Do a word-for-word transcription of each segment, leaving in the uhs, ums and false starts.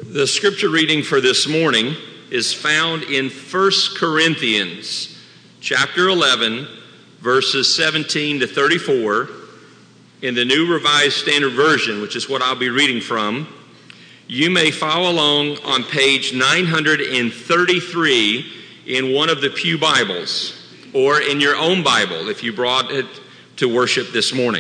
The scripture reading for this morning is found in First Corinthians chapter eleven, verses seventeen to thirty-four in the New Revised Standard Version, which is what I'll be reading from. You may follow along on page nine hundred thirty-three in one of the Pew Bibles, or in your own Bible if you brought it to worship this morning.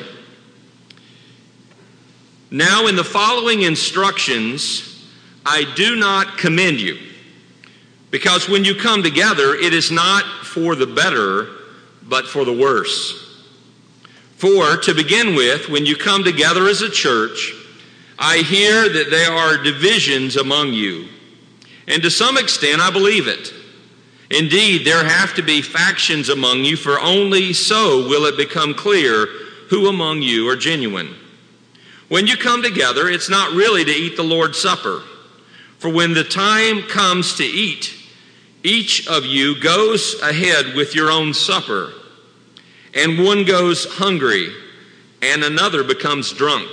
Now in the following instructions, I do not commend you, because when you come together, it is not for the better, but for the worse. For, to begin with, when you come together as a church, I hear that there are divisions among you, and to some extent I believe it. Indeed, there have to be factions among you, for only so will it become clear who among you are genuine. When you come together, it's not really to eat the Lord's Supper. For when the time comes to eat, each of you goes ahead with your own supper, and one goes hungry, and another becomes drunk.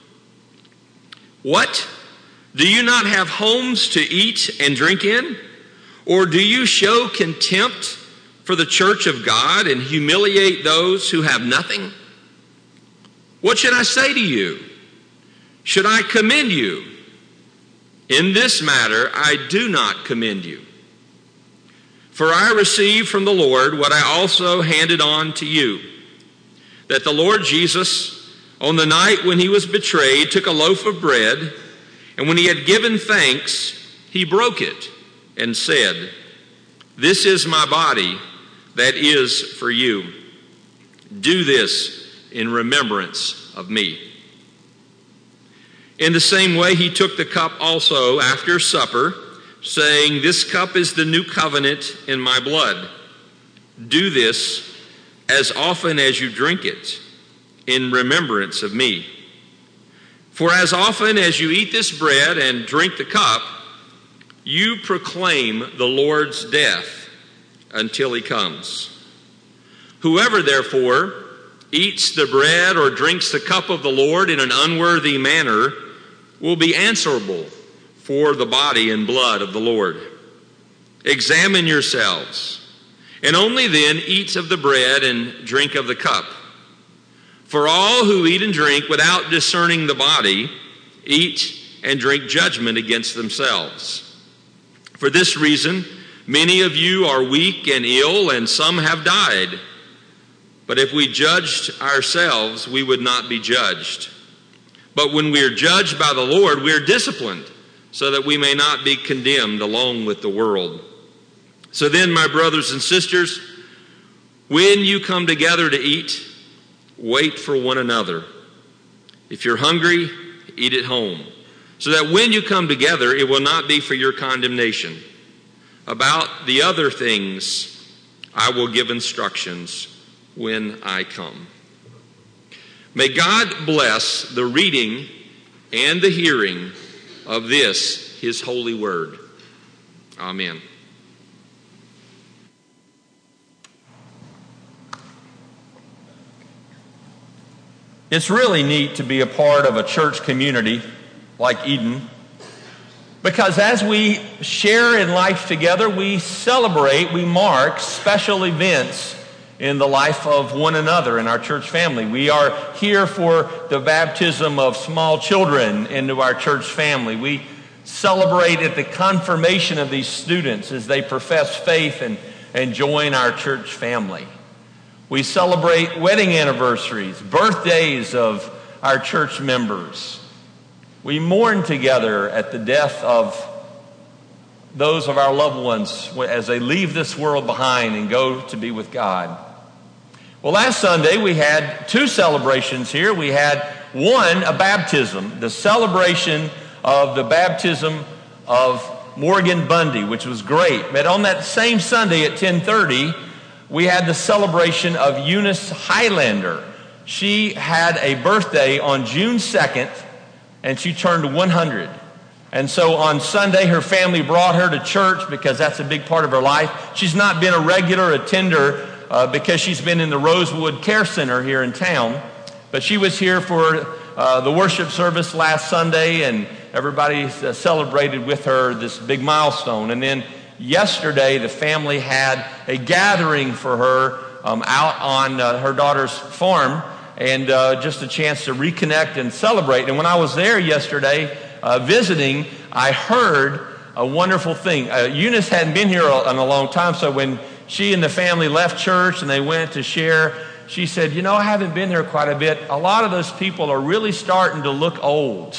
What? Do you not have homes to eat and drink in? Or do you show contempt for the church of God and humiliate those who have nothing? What should I say to you? Should I commend you? In this matter, I do not commend you. For I received from the Lord what I also handed on to you, that the Lord Jesus, on the night when he was betrayed, took a loaf of bread, and when he had given thanks, he broke it and said, "This is my body that is for you. Do this in remembrance of me." In the same way, he took the cup also after supper, saying, "This cup is the new covenant in my blood. Do this as often as you drink it in remembrance of me. For as often as you eat this bread and drink the cup, you proclaim the Lord's death until he comes. Whoever, therefore, eats the bread or drinks the cup of the Lord in an unworthy manner will be answerable for the body and blood of the Lord. Examine yourselves, and only then eat of the bread and drink of the cup. For all who eat and drink without discerning the body eat and drink judgment against themselves. For this reason, many of you are weak and ill, and some have died. But if we judged ourselves, we would not be judged. But when we are judged by the Lord, we are disciplined, so that we may not be condemned along with the world. So then, my brothers and sisters, when you come together to eat, wait for one another. If you're hungry, eat at home, so that when you come together, it will not be for your condemnation. About the other things, I will give instructions when I come." May God bless the reading and the hearing of this, his holy word. Amen. It's really neat to be a part of a church community like Eden, because as we share in life together, we celebrate, we mark special events in the life of one another in our church family. We are here for the baptism of small children into our church family. We celebrate at the confirmation of these students as they profess faith and, and join our church family. We celebrate wedding anniversaries, birthdays of our church members. We mourn together at the death of those of our loved ones as they leave this world behind and go to be with God. Well, last Sunday we had two celebrations here. We had one, a baptism, the celebration of the baptism of Morgan Bundy, which was great. But on that same Sunday at ten thirty, we had the celebration of Eunice Highlander. She had a birthday on June second, and she turned one hundred. And so on Sunday, her family brought her to church because that's a big part of her life. She's not been a regular attender uh, because she's been in the Rosewood Care Center here in town. But she was here for uh, the worship service last Sunday, and everybody uh, celebrated with her this big milestone. And then yesterday, the family had a gathering for her um, out on uh, her daughter's farm, and uh, just a chance to reconnect and celebrate. And when I was there yesterday uh, visiting, I heard a wonderful thing. Uh, Eunice hadn't been here in a long time, so when she and the family left church and they went to share, she said, you know, I haven't been here quite a bit. A lot of those people are really starting to look old.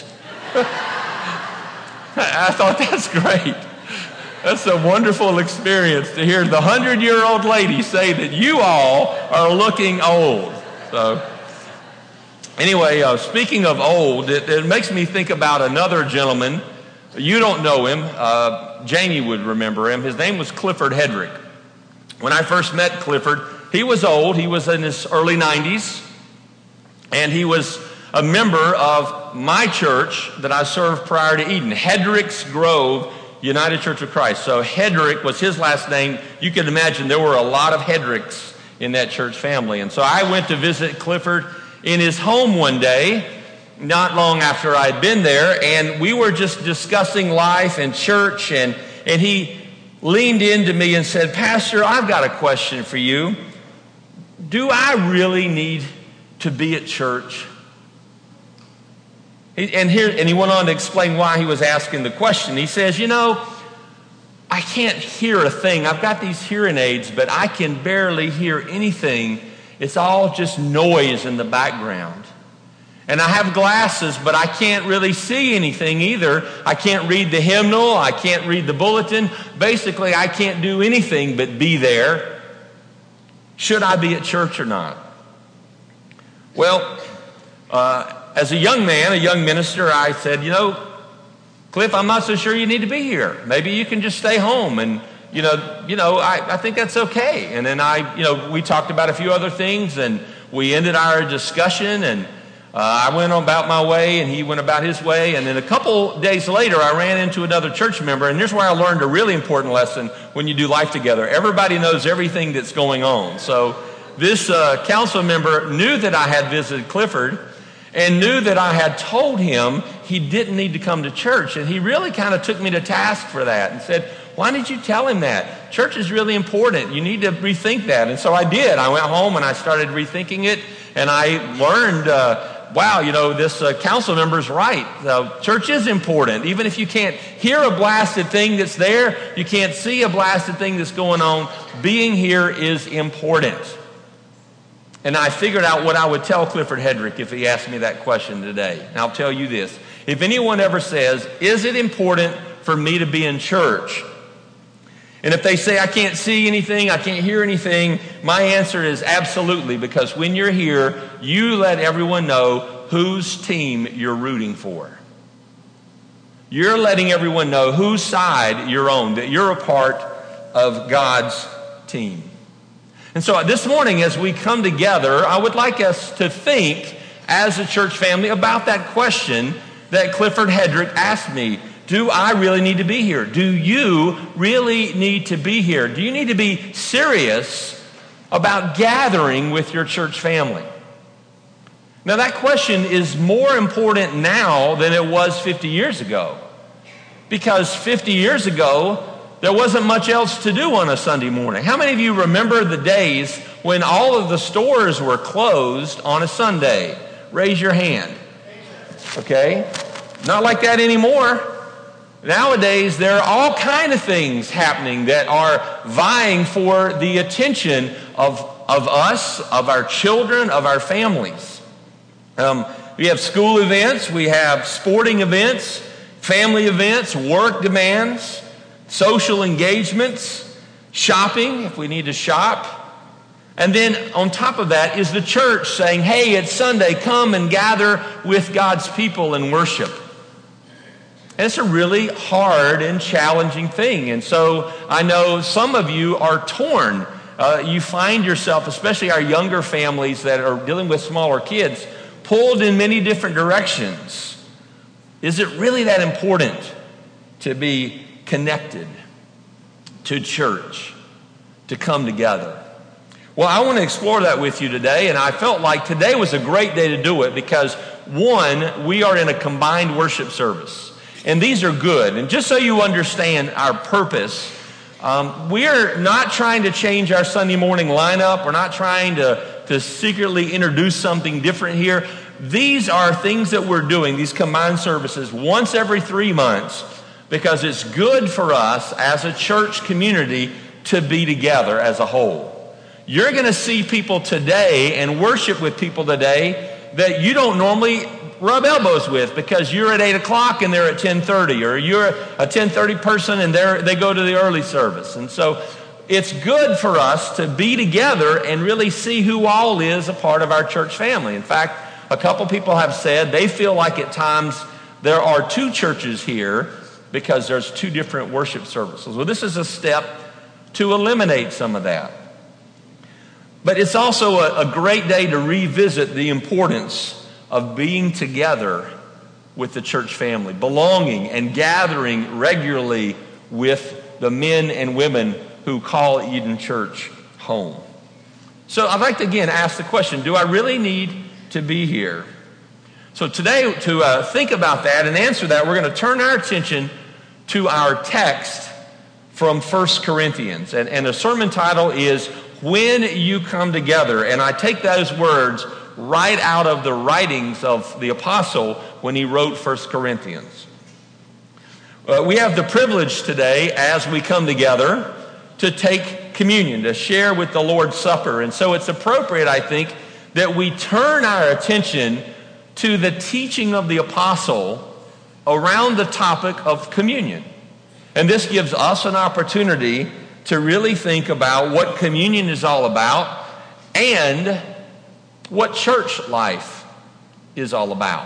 I thought, that's great. That's a wonderful experience to hear the hundred-year-old lady say that you all are looking old. So anyway, uh, speaking of old, it, it makes me think about another gentleman. You don't know him. Uh, Jamie would remember him. His name was Clifford Hedrick. When I first met Clifford, he was old. He was in his early nineties, and he was a member of my church that I served prior to Eden, Hedrick's Grove United Church of Christ. So Hedrick was his last name. You can imagine there were a lot of Hedricks in that church family. And so I went to visit Clifford in his home one day, not long after I'd been there, and we were just discussing life and church, and, and he leaned into me and said, Pastor, I've got a question for you. Do I really need to be at church? He, and here, and he went on to explain why he was asking the question. He says, you know, I can't hear a thing. I've got these hearing aids, but I can barely hear anything. It's all just noise in the background. And I have glasses, but I can't really see anything either. I can't read the hymnal. I can't read the bulletin. Basically, I can't do anything but be there. Should I be at church or not? Well, uh, as a young man, a young minister, I said, you know, Cliff, I'm not so sure you need to be here. Maybe you can just stay home, and you know, you know, I, I think that's okay. And then I, you know, we talked about a few other things, and we ended our discussion, and Uh, I went about my way, and he went about his way. And then a couple days later, I ran into another church member. And here's where I learned a really important lesson when you do life together. Everybody knows everything that's going on. So this uh, council member knew that I had visited Clifford and knew that I had told him he didn't need to come to church. And he really kind of took me to task for that and said, why did you tell him that? Church is really important. You need to rethink that. And so I did. I went home and I started rethinking it. And I learned, uh, wow, you know, this uh, council member's right. Uh, church is important. Even if you can't hear a blasted thing that's there, you can't see a blasted thing that's going on, being here is important. And I figured out what I would tell Clifford Hedrick if he asked me that question today. And I'll tell you this. If anyone ever says, is it important for me to be in church? And if they say, I can't see anything, I can't hear anything, my answer is absolutely, because when you're here, you let everyone know whose team you're rooting for. You're letting everyone know whose side you're on, that you're a part of God's team. And so this morning, as we come together, I would like us to think as a church family about that question that Clifford Hedrick asked me. Do I really need to be here? Do you really need to be here? Do you need to be serious about gathering with your church family? Now, that question is more important now than it was fifty years ago. Because fifty years ago, there wasn't much else to do on a Sunday morning. How many of you remember the days when all of the stores were closed on a Sunday? Raise your hand. Okay? Not like that anymore. Nowadays, there are all kinds of things happening that are vying for the attention of, of us, of our children, of our families. Um, we have school events, we have sporting events, family events, work demands, social engagements, shopping if we need to shop. And then on top of that is the church saying, hey, it's Sunday, come and gather with God's people and worship. And it's a really hard and challenging thing. And so I know some of you are torn. Uh, you find yourself, especially our younger families that are dealing with smaller kids, pulled in many different directions. Is it really that important to be connected to church, to come together? Well, I want to explore that with you today, and I felt like today was a great day to do it because, one, we are in a combined worship service. And these are good. And just so you understand our purpose, um, we're not trying to change our Sunday morning lineup. We're not trying to, to secretly introduce something different here. These are things that we're doing, these combined services, once every three months because it's good for us as a church community to be together as a whole. You're going to see people today and worship with people today that you don't normally rub elbows with because you're at eight o'clock and they're at ten thirty, or you're a ten thirty person and they're, they go to the early service. And so it's good for us to be together and really see who all is a part of our church family. In fact, a couple people have said they feel like at times there are two churches here because there's two different worship services. Well, this is a step to eliminate some of that. But it's also a, a great day to revisit the importance of being together with the church family, belonging and gathering regularly with the men and women who call Eden Church home. So I'd like to again ask the question, do I really need to be here? So today, to uh, think about that and answer that, we're going to turn our attention to our text from First Corinthians. And, and the sermon title is, When You Come Together. And I take those words right out of the writings of the apostle when he wrote First Corinthians. Uh, we have the privilege today as we come together to take communion, to share with the Lord's Supper. And so it's appropriate, I think, that we turn our attention to the teaching of the apostle around the topic of communion. And this gives us an opportunity to really think about what communion is all about and what church life is all about.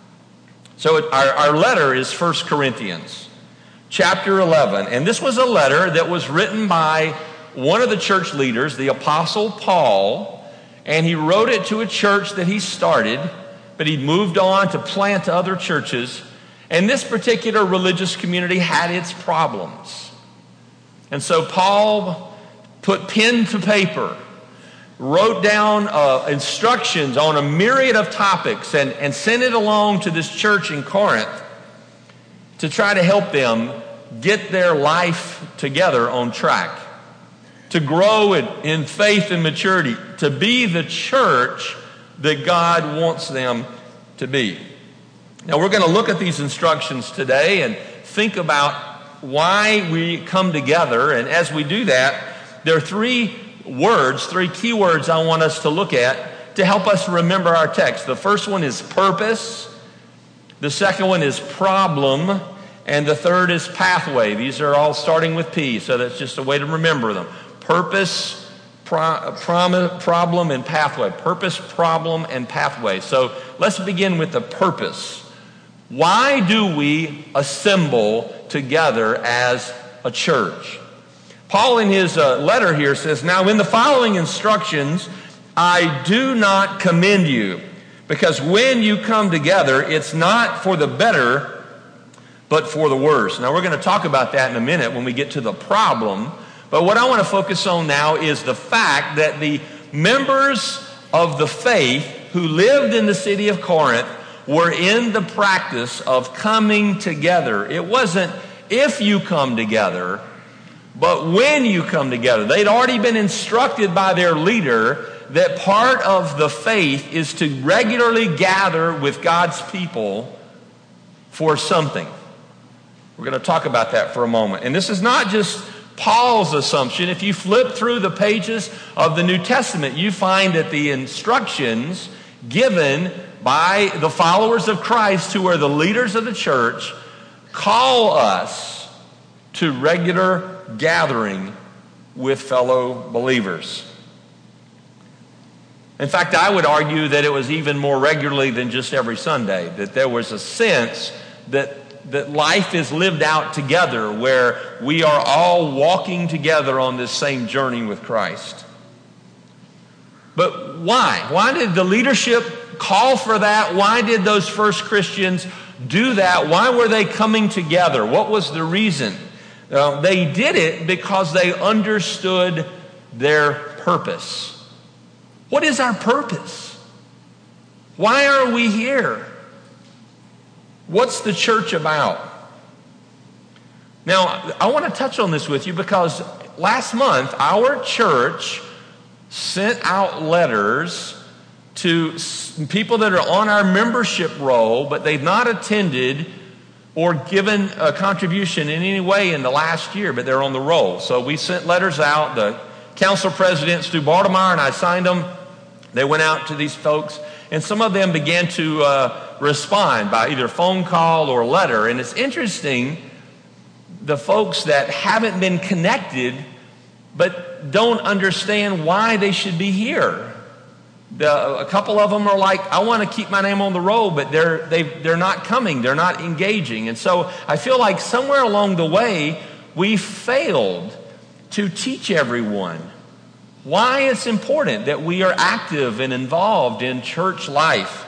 So it, our, our letter is First Corinthians chapter eleven. And this was a letter that was written by one of the church leaders, the Apostle Paul. And he wrote it to a church that he started, but he moved on to plant other churches. And this particular religious community had its problems. And so Paul put pen to paper, wrote down uh, instructions on a myriad of topics and, and sent it along to this church in Corinth to try to help them get their life together on track, to grow in, in faith and maturity, to be the church that God wants them to be. Now we're going to look at these instructions today and think about why we come together. And as we do that, there are three words, three key words I want us to look at to help us remember our text. The first one is purpose. The second one is problem. And the third is pathway. These are all starting with P, so that's just a way to remember them. Purpose, pro- prom- problem, and pathway. Purpose, problem, and pathway. So let's begin with the purpose. Why do we assemble together as a church? Paul in his uh, letter here says, Now in the following instructions, I do not commend you, because when you come together, it's not for the better, but for the worse. Now we're going to talk about that in a minute when we get to the problem. But what I want to focus on now is the fact that the members of the faith who lived in the city of Corinth were in the practice of coming together. It wasn't if you come together, but when you come together. They'd already been instructed by their leader that part of the faith is to regularly gather with God's people for something. We're going to talk about that for a moment. And this is not just Paul's assumption. If you flip through the pages of the New Testament, you find that the instructions given by the followers of Christ, who are the leaders of the church, call us to regular gathering with fellow believers. In fact, I would argue that it was even more regularly than just every Sunday, that there was a sense that, that life is lived out together, where we are all walking together on this same journey with Christ. But why? Why did the leadership call for that? Why did those first Christians do that? Why were they coming together? What was the reason? Uh, they did it because they understood their purpose. What is our purpose? Why are we here? What's the church about? Now, I want to touch on this with you because last month our church sent out letters to people that are on our membership roll, but they've not attended or given a contribution in any way in the last year, but they're on the roll. So we sent letters out. The council president, Stu Baltimore, and I signed them. They went out to these folks, and some of them began to uh, respond by either phone call or letter. And it's interesting, the folks that haven't been connected but don't understand why they should be here. The, a couple of them are like, I want to keep my name on the roll, but they're they they're not coming, they're not engaging. And so I feel like somewhere along the way we failed to teach everyone why it's important that we are active and involved in church life.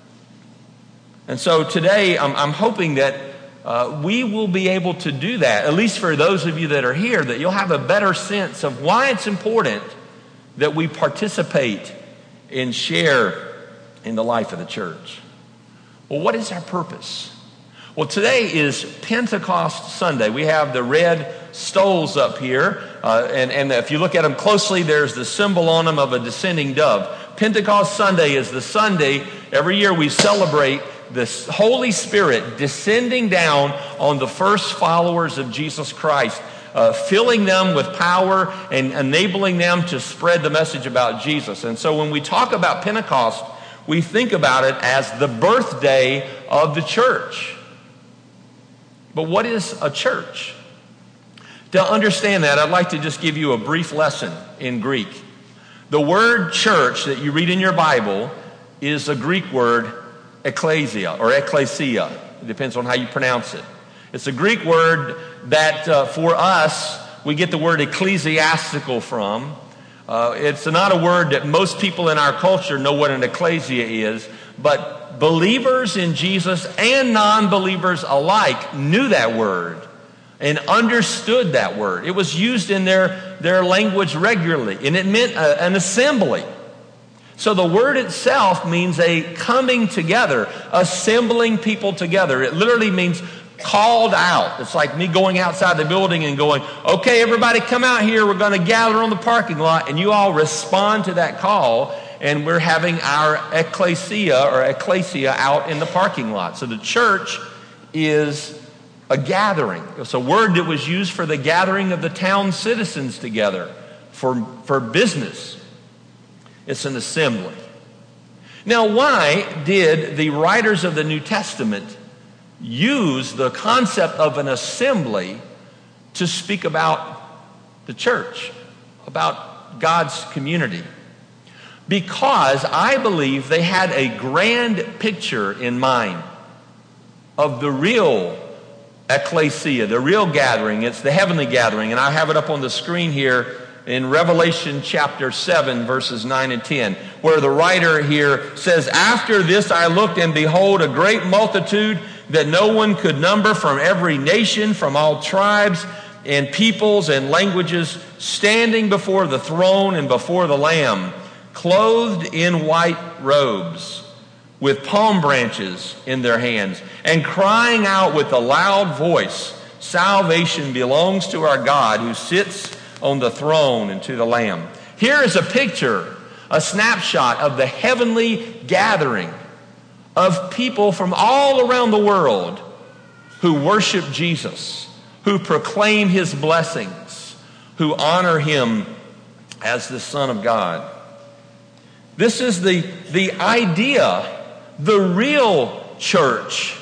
And so today I'm, I'm hoping that uh, we will be able to do that, at least for those of you that are here, that you'll have a better sense of why it's important that we participate and share in the life of the church. Well, what is our purpose? Well, today is Pentecost Sunday. We have the red stoles up here, uh, and, and if you look at them closely, there's the symbol on them of a descending dove. Pentecost Sunday is the Sunday every year we celebrate the Holy Spirit descending down on the first followers of Jesus Christ, Uh, filling them with power and enabling them to spread the message about Jesus. And so when we talk about Pentecost, we think about it as the birthday of the church. But what is a church? To understand that, I'd like to just give you a brief lesson in Greek. The word church that you read in your Bible is a Greek word, ekklesia, or ekklesia. It depends on how you pronounce it. It's a Greek word that uh, for us, we get the word ecclesiastical from. Uh, it's not a word that most people in our culture know what an ecclesia is, but believers in Jesus and non-believers alike knew that word and understood that word. It was used in their, their language regularly, and it meant a, an assembly. So the word itself means a coming together, assembling people together. It literally means called out. It's like me going outside the building and going, okay, everybody come out here. We're going to gather on the parking lot. And you all respond to that call. And we're having our ecclesia or ecclesia out in the parking lot. So the church is a gathering. It's a word that was used for the gathering of the town citizens together for, for business. It's an assembly. Now, why did the writers of the New Testament use the concept of an assembly to speak about the church, about God's community? Because I believe they had a grand picture in mind of the real ecclesia, the real gathering. It's the heavenly gathering, and I have it up on the screen here in Revelation chapter seven, verses nine and ten, where the writer here says, "After this I looked, and behold, a great multitude that no one could number, from every nation, from all tribes and peoples and languages, standing before the throne and before the Lamb, clothed in white robes, with palm branches in their hands, and crying out with a loud voice, 'Salvation belongs to our God who sits on the throne and to the Lamb.'" Here is a picture, a snapshot of the heavenly gathering of people from all around the world who worship Jesus, who proclaim his blessings, who honor him as the Son of God. This is the, the idea, the real church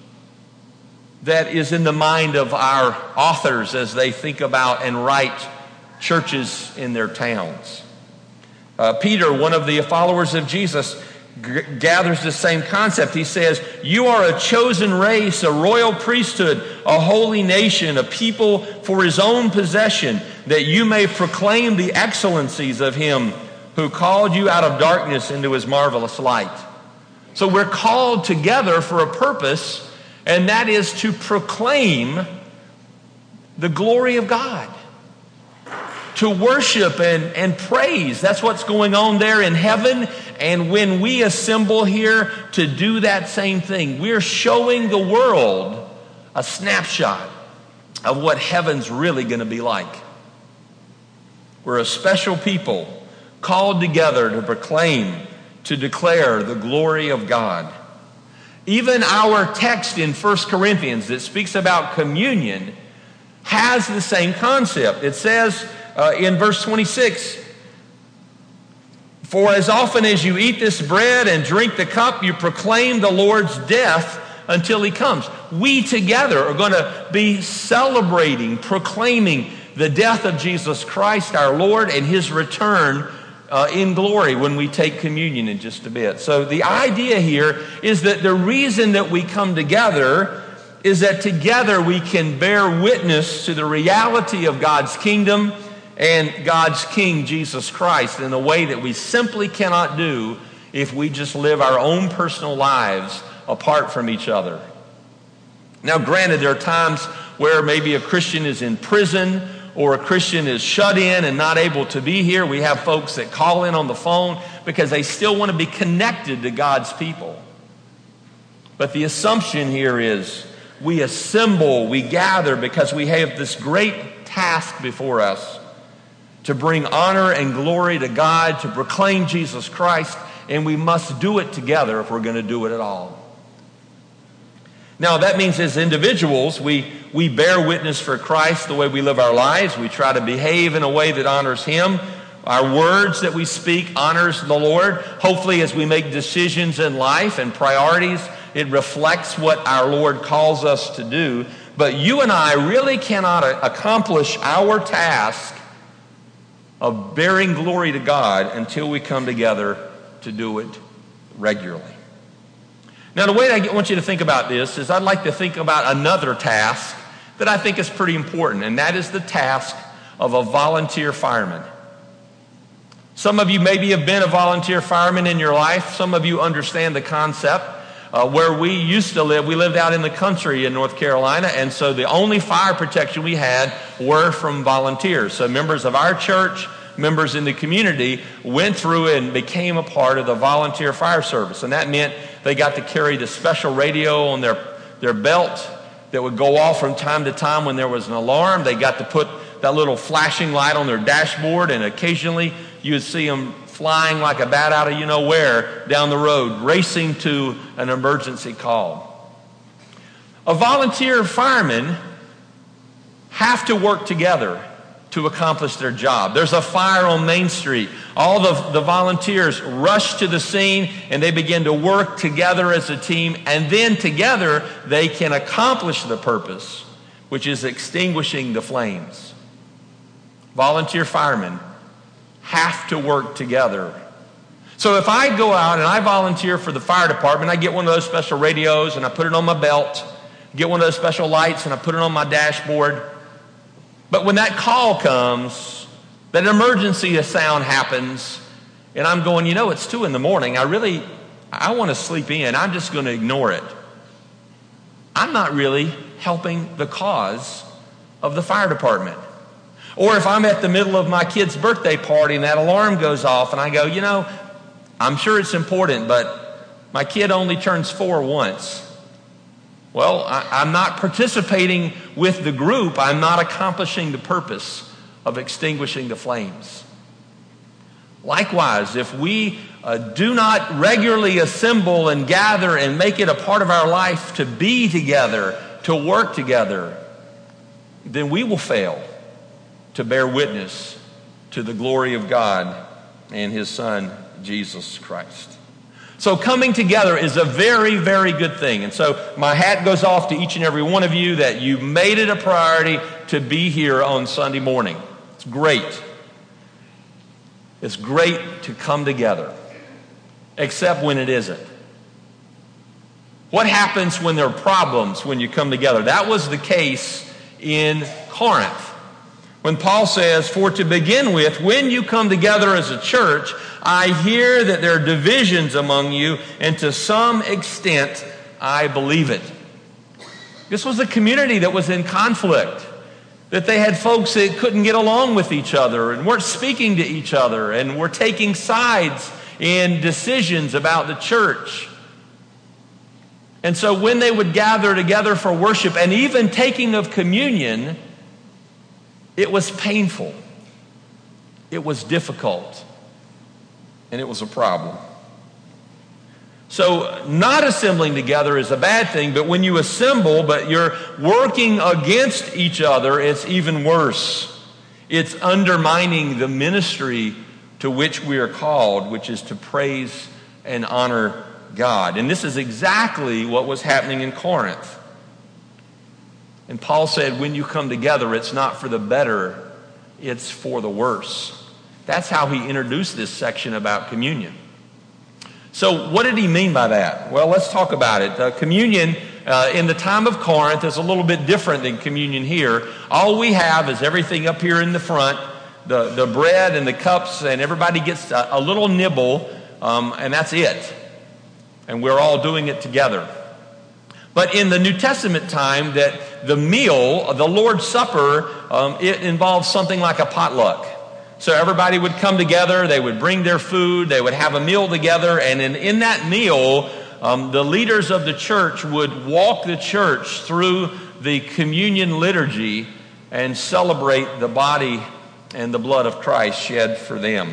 that is in the mind of our authors as they think about and write churches in their towns. Uh, Peter, one of the followers of Jesus, g- gathers the same concept. He says, "You are a chosen race, a royal priesthood, a holy nation, a people for his own possession, that you may proclaim the excellencies of him who called you out of darkness into his marvelous light." So we're called together for a purpose, and that is to proclaim the glory of God, to worship and, and praise. That's what's going on there in heaven. And when we assemble here to do that same thing, we're showing the world a snapshot of what heaven's really going to be like. We're a special people called together to proclaim, to declare the glory of God. Even our text in First Corinthians that speaks about communion has the same concept. It says uh, in verse twenty-six, "For as often as you eat this bread and drink the cup, you proclaim the Lord's death until he comes." We together are going to be celebrating, proclaiming the death of Jesus Christ, our Lord, and his return uh, in glory when we take communion in just a bit. So the idea here is that the reason that we come together is that together we can bear witness to the reality of God's kingdom and God's King, Jesus Christ, in a way that we simply cannot do if we just live our own personal lives apart from each other. Now, granted, there are times where maybe a Christian is in prison or a Christian is shut in and not able to be here. We have folks that call in on the phone because they still want to be connected to God's people. But the assumption here is we assemble, we gather because we have this great task before us to bring honor and glory to God, to proclaim Jesus Christ, and we must do it together if we're going to do it at all. Now, that means as individuals, we, we bear witness for Christ the way we live our lives. We try to behave in a way that honors him. Our words that we speak honors the Lord. Hopefully, as we make decisions in life and priorities, it reflects what our Lord calls us to do. But you and I really cannot accomplish our task of bearing glory to God until we come together to do it regularly. Now, the way I want you to think about this is I'd like to think about another task that I think is pretty important, and that is the task of a volunteer fireman. Some of you maybe have been a volunteer fireman in your life. Some of you understand the concept. Uh, where we used to live, we lived out in the country in North Carolina, and so the only fire protection we had were from volunteers. So members of our church, members in the community went through and became a part of the volunteer fire service. And that meant they got to carry the special radio on their, their belt that would go off from time to time when there was an alarm. They got to put that little flashing light on their dashboard, and occasionally you would see them flying like a bat out of you know where down the road, racing to an emergency call. A volunteer fireman have to work together to accomplish their job. There's a fire on Main Street. All the, the volunteers rush to the scene and they begin to work together as a team, and then together they can accomplish the purpose, which is extinguishing the flames. Volunteer firemen have to work together. So if I go out and I volunteer for the fire department, I get one of those special radios and I put it on my belt, get one of those special lights and I put it on my dashboard. But when that call comes, that emergency sound happens, and I'm going, you know, it's two in the morning. I really, I want to sleep in. I'm just going to ignore it. I'm not really helping the cause of the fire department. Or if I'm at the middle of my kid's birthday party and that alarm goes off and I go, you know, I'm sure it's important, but my kid only turns four once. Well, I, I'm not participating with the group. I'm not accomplishing the purpose of extinguishing the flames. Likewise, if we uh, do not regularly assemble and gather and make it a part of our life to be together, to work together, then we will fail to bear witness to the glory of God and his Son, Jesus Christ. So coming together is a very, very good thing. And so my hat goes off to each and every one of you that you made it a priority to be here on Sunday morning. It's great. It's great to come together, except when it isn't. What happens when there are problems when you come together? That was the case in Corinth. When Paul says, for to begin with, when you come together as a church, I hear that there are divisions among you, and to some extent, I believe it. This was a community that was in conflict, that they had folks that couldn't get along with each other and weren't speaking to each other and were taking sides in decisions about the church. And so when they would gather together for worship and even taking of communion, it was painful. It was difficult. And it was a problem. So not assembling together is a bad thing, but when you assemble, but you're working against each other, it's even worse. It's undermining the ministry to which we are called, which is to praise and honor God. And this is exactly what was happening in Corinth. And Paul said, when you come together, it's not for the better, it's for the worse. That's how he introduced this section about communion. So what did he mean by that? Well, let's talk about it. Uh, communion uh, in the time of Corinth is a little bit different than communion here. All we have is everything up here in the front, the, the bread and the cups, and everybody gets a, a little nibble, um, and that's it. And we're all doing it together. But in the New Testament time, that the meal, the Lord's Supper, um, it involves something like a potluck. So everybody would come together, they would bring their food, they would have a meal together, and in, in that meal, um, the leaders of the church would walk the church through the communion liturgy and celebrate the body and the blood of Christ shed for them.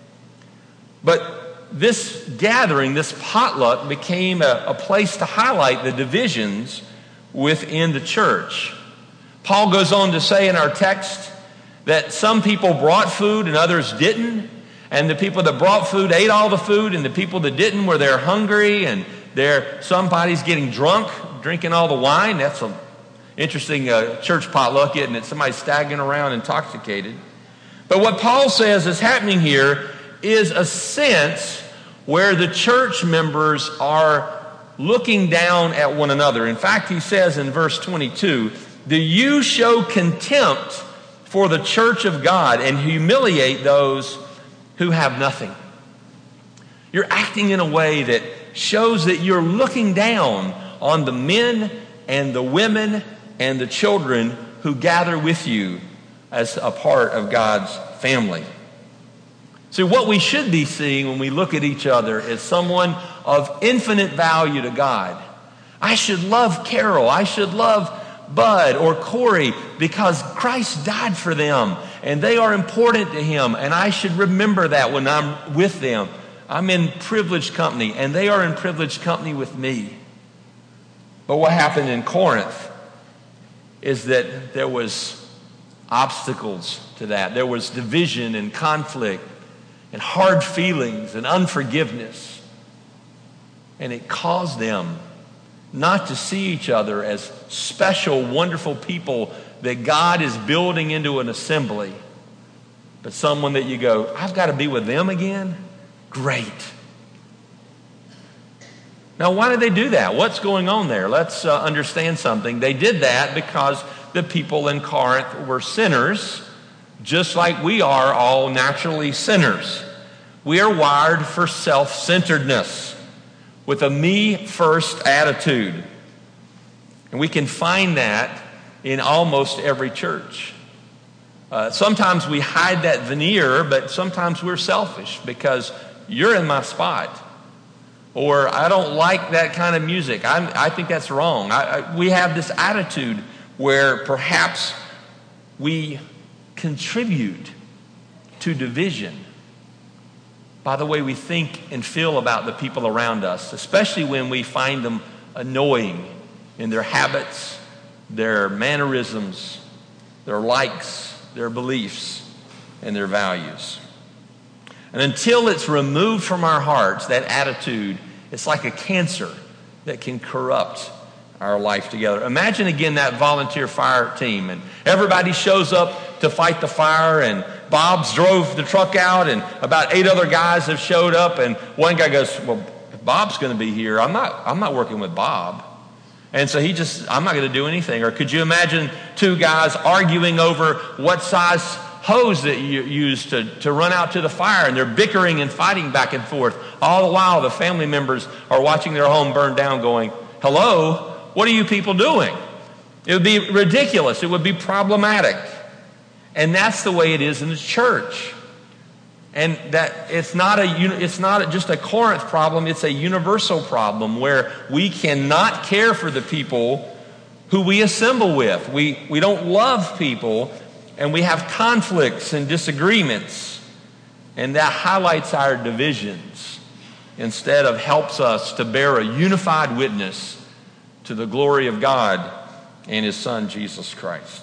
But this gathering, this potluck, became a, a place to highlight the divisions within the church. Paul goes on to say in our text that some people brought food and others didn't, and the people that brought food ate all the food, and the people that didn't were there hungry, and there somebody's getting drunk, drinking all the wine. That's an interesting uh, church potluck, isn't it? Somebody's staggering around intoxicated. But what Paul says is happening here is a sense where the church members are looking down at one another. In fact, he says in verse twenty-two, "Do you show contempt for the church of God and humiliate those who have nothing?" You're acting in a way that shows that you're looking down on the men and the women and the children who gather with you as a part of God's family. See, what we should be seeing when we look at each other is someone of infinite value to God. I should love Carol. I should love Bud or Corey because Christ died for them and they are important to him, and I should remember that when I'm with them. I'm in privileged company and they are in privileged company with me. But what happened in Corinth is that there was obstacles to that. There was division and conflict and hard feelings and unforgiveness. And it caused them not to see each other as special, wonderful people that God is building into an assembly, but someone that you go, I've got to be with them again? Great. Now, why did they do that? What's going on there? Let's uh, understand something. They did that because the people in Corinth were sinners, just like we are all naturally sinners. We are wired for self-centeredness with a me-first attitude. And we can find that in almost every church. Uh, sometimes we hide that veneer, but sometimes we're selfish because you're in my spot. Or I don't like that kind of music. I, I think that's wrong. I, I, we have this attitude where perhaps we contribute to division by the way we think and feel about the people around us, especially when we find them annoying in their habits, their mannerisms, their likes, their beliefs, and their values. And until it's removed from our hearts, that attitude, it's like a cancer that can corrupt our life together. Imagine again that volunteer fire team, and everybody shows up to fight the fire, and Bob's drove the truck out, and about eight other guys have showed up, and one guy goes, well, if Bob's going to be here, I'm not, I'm not working with Bob. And so he just, I'm not going to do anything. Or could you imagine two guys arguing over what size hose that you use to, to run out to the fire, and they're bickering and fighting back and forth. All the while the family members are watching their home burn down going, hello, what are you people doing? It would be ridiculous. It would be problematic. And that's the way it is in the church. And that it's not a it's not just a Corinth problem, it's a universal problem where we cannot care for the people who we assemble with. We we don't love people, and we have conflicts and disagreements, and that highlights our divisions instead of helps us to bear a unified witness to the glory of God and His Son Jesus Christ.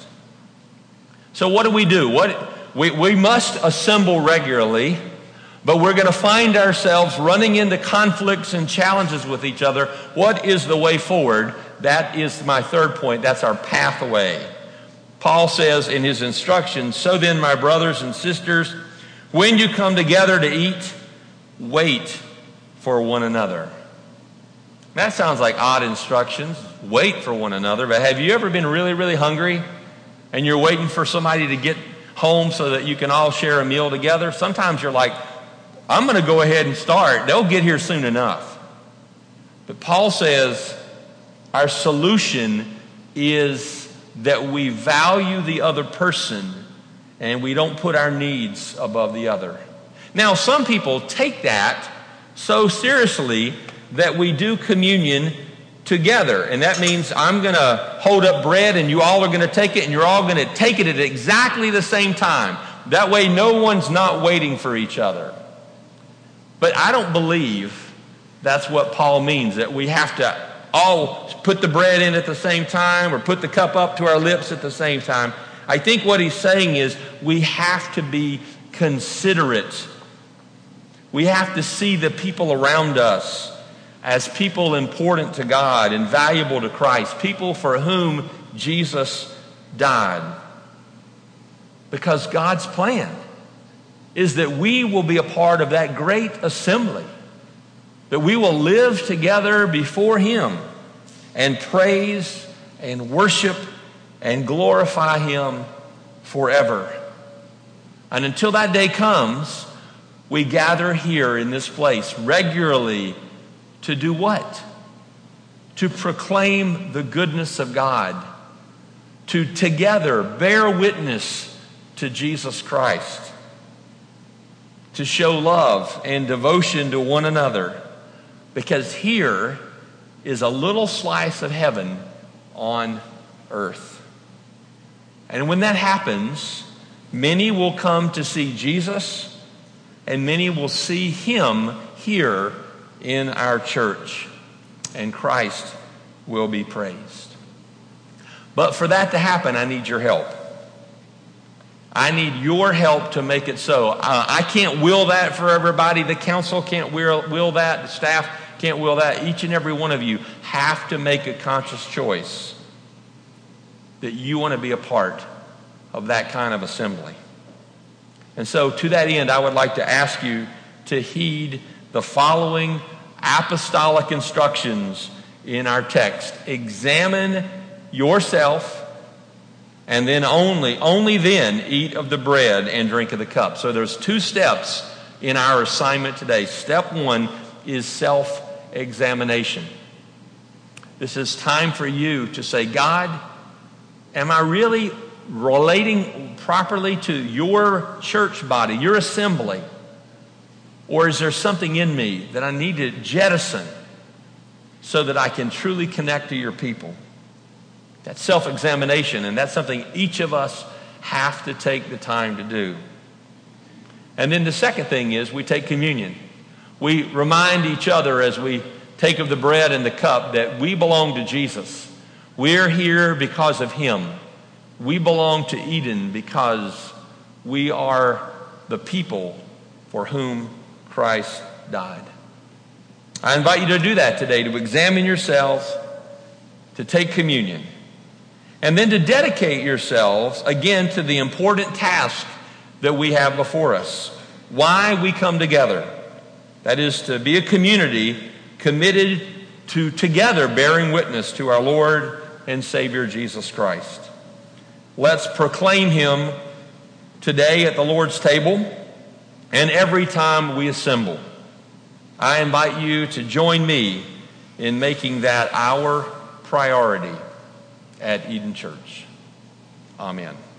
So what do we do? What We, we must assemble regularly, but we're going to find ourselves running into conflicts and challenges with each other. What is the way forward? That is my third point. That's our pathway. Paul says in his instructions, "So then, my brothers and sisters, when you come together to eat, wait for one another." That sounds like odd instructions. Wait for one another. But have you ever been really, really hungry and you're waiting for somebody to get home so that you can all share a meal together? Sometimes you're like, I'm going to go ahead and start. They'll get here soon enough. But Paul says our solution is that we value the other person and we don't put our needs above the other. Now, some people take that so seriously that we do communion together. And that means I'm going to hold up bread and you all are going to take it, and you're all going to take it at exactly the same time. That way no one's not waiting for each other. But I don't believe that's what Paul means, that we have to all put the bread in at the same time or put the cup up to our lips at the same time. I think what he's saying is we have to be considerate. We have to see the people around us as people important to God and valuable to Christ, people for whom Jesus died. Because God's plan is that we will be a part of that great assembly, that we will live together before Him and praise and worship and glorify Him forever. And until that day comes, we gather here in this place regularly to do what? To proclaim the goodness of God. To together bear witness to Jesus Christ. To show love and devotion to one another. Because here is a little slice of heaven on earth. And when that happens, many will come to see Jesus, and many will see Him here in our church, and Christ will be praised. But for that to happen, I need your help. I need your help to make it so. Uh, I can't will that for everybody. The council can't will, will that. The staff can't will that. Each and every one of you have to make a conscious choice that you want to be a part of that kind of assembly. And so to that end, I would like to ask you to heed the following apostolic instructions in our text. Examine yourself, and then only, only then eat of the bread and drink of the cup. So there's two steps in our assignment today. Step one is self-examination. This is time for you to say, God, am I really relating properly to your church body, your assembly? Or is there something in me that I need to jettison so that I can truly connect to your people? That's self-examination, and that's something each of us have to take the time to do. And then the second thing is we take communion. We remind each other as we take of the bread and the cup that we belong to Jesus. We're here because of Him. We belong to Eden because we are the people for whom Christ died. I invite you to do that today, to examine yourselves, to take communion, and then to dedicate yourselves again to the important task that we have before us. Why we come together. That is to be a community committed to together bearing witness to our Lord and Savior Jesus Christ. Let's proclaim Him today at the Lord's table and every time we assemble. I invite you to join me in making that our priority at Eden Church. Amen.